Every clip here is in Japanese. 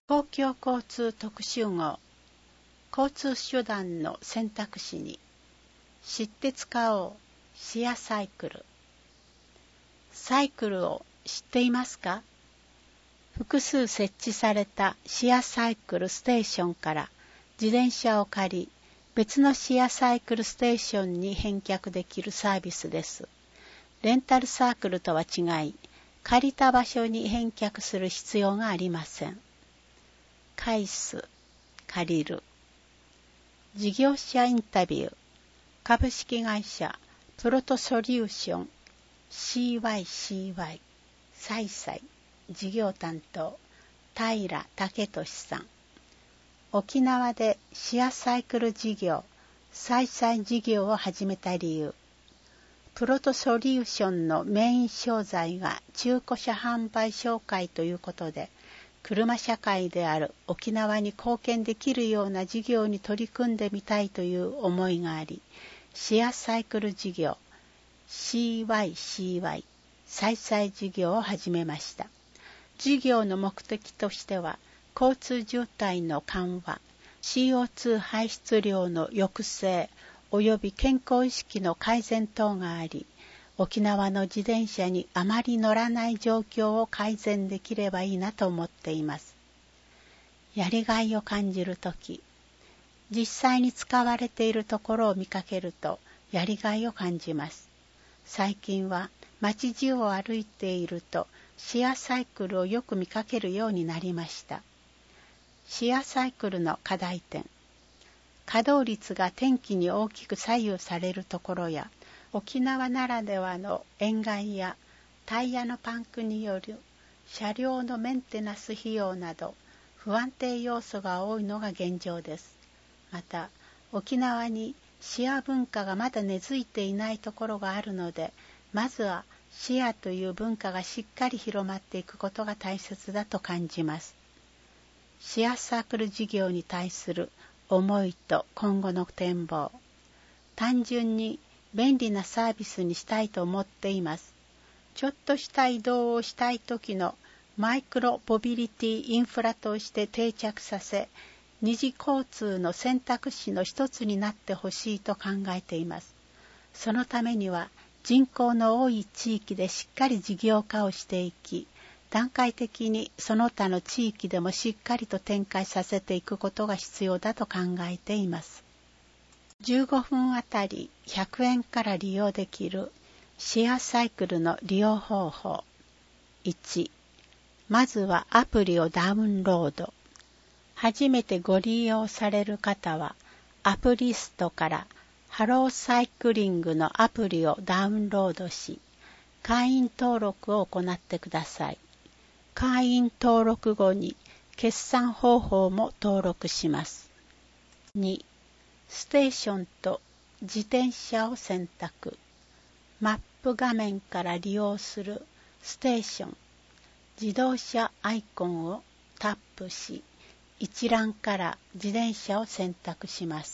公共交通特集号、交通手段の選択肢に、知って使おう、シェアサイクル。サイクルを知っていますか？複数設置されたシェアサイクルステーションから自転車を借り、別のシェアサイクルステーションに返却できるサービスです。レンタルサークルとは違い、借りた場所に返却する必要がありません。返す、借りる。事業者インタビュー。株式会社プロトソリューション CYCY サイサイ事業担当平武俊さん。沖縄でシェアサイクル事業サイサイ事業を始めた理由。プロトソリューションのメイン商材が中古車販売紹介ということで、車社会である沖縄に貢献できるような事業に取り組んでみたいという思いがあり、シェアサイクル事業 CYCY サイサイ事業を始めました。事業の目的としては、交通渋滞の緩和、CO2 排出量の抑制及び健康意識の改善等があり、沖縄の自転車にあまり乗らない状況を改善できればいいなと思っています。やりがいを感じるとき、実際に使われているところを見かけるとやりがいを感じます。最近は街中を歩いているとシェアサイクルをよく見かけるようになりました。シェアサイクルの課題点。稼働率が天気に大きく左右されるところや、沖縄ならではの塩害やタイヤのパンクによる車両のメンテナンス費用など不安定要素が多いのが現状です。また、沖縄にシェア文化がまだ根付いていないところがあるので、まずはシェアという文化がしっかり広まっていくことが大切だと感じます。シェアサークル事業に対する思いと今後の展望。単純に便利なサービスにしたいと思っています。ちょっとした移動をしたい時のマイクロモビリティインフラとして定着させ、二次交通の選択肢の一つになってほしいと考えています。そのためには人口の多い地域でしっかり事業化をしていき、段階的にその他の地域でもしっかりと展開させていくことが必要だと考えています。15分あたり100円から利用できるシェアサイクルの利用方法。1、まずはアプリをダウンロード。初めてご利用される方は、アプリストからハローサイクリングのアプリをダウンロードし、会員登録を行ってください。会員登録後に決算方法も登録します。2、ステーションと自転車を選択。マップ画面から利用するステーション、自動車アイコンをタップし、一覧から自転車を選択します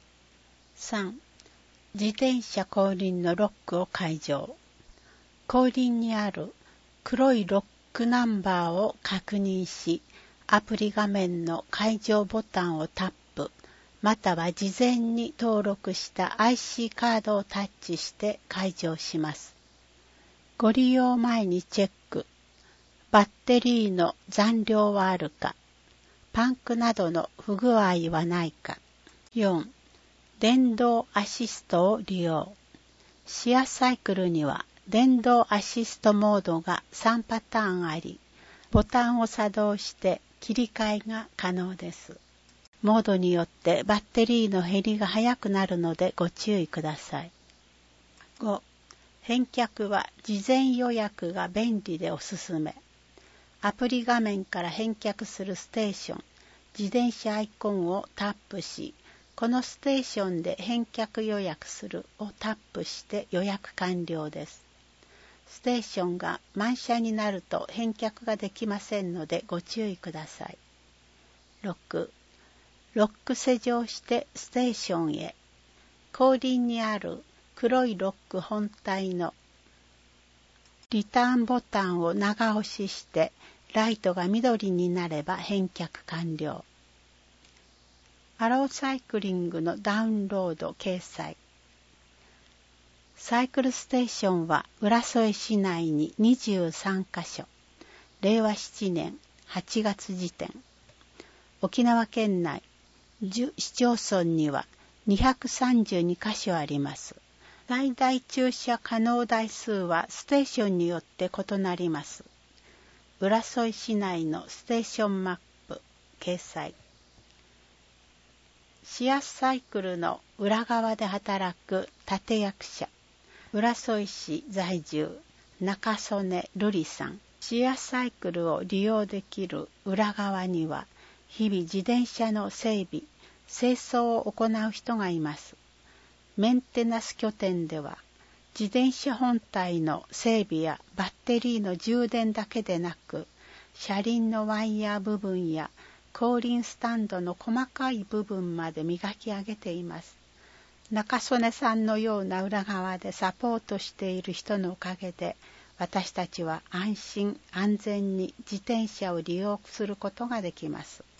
。3、自転車後輪のロックを解除。後輪にある黒いロックナンバーを確認し、アプリ画面の解除ボタンをタップ、または事前に登録した IC カードをタッチして解除します。ご利用前にチェック。バッテリーの残量はあるか、パンクなどの不具合はないか。4、電動アシストを利用。シェアサイクルには電動アシストモードが3パターンあり、ボタンを作動して切り替えが可能です。モードによってバッテリーの減りが早くなるのでご注意ください。5、返却は事前予約が便利でおすすめ。アプリ画面から返却するステーション、自転車アイコンをタップし、このステーションで返却予約するをタップして予約完了です。ステーションが満車になると返却ができませんのでご注意ください。6、ロック施錠してステーションへ。後輪にある黒いロック本体のリターンボタンを長押ししてライトが緑になれば返却完了。アローサイクリングのダウンロード掲載。サイクルステーションは浦添市内に23カ所。令和7年8月時点。沖縄県内10市町村には232カ所あります。最大駐車可能台数はステーションによって異なります。浦添市内のステーションマップ掲載。シアスサイクルの裏側で働く立役者、浦添市在住中曽根瑠璃さん。シアスサイクルを利用できる裏側には日々自転車の整備、清掃を行う人がいます。メンテナス拠点では自転車本体の整備やバッテリーの充電だけでなく、車輪のワイヤー部分や後輪スタンドの細かい部分まで磨き上げています。中曽根さんのような裏側でサポートしている人のおかげで、私たちは安心安全に自転車を利用することができます。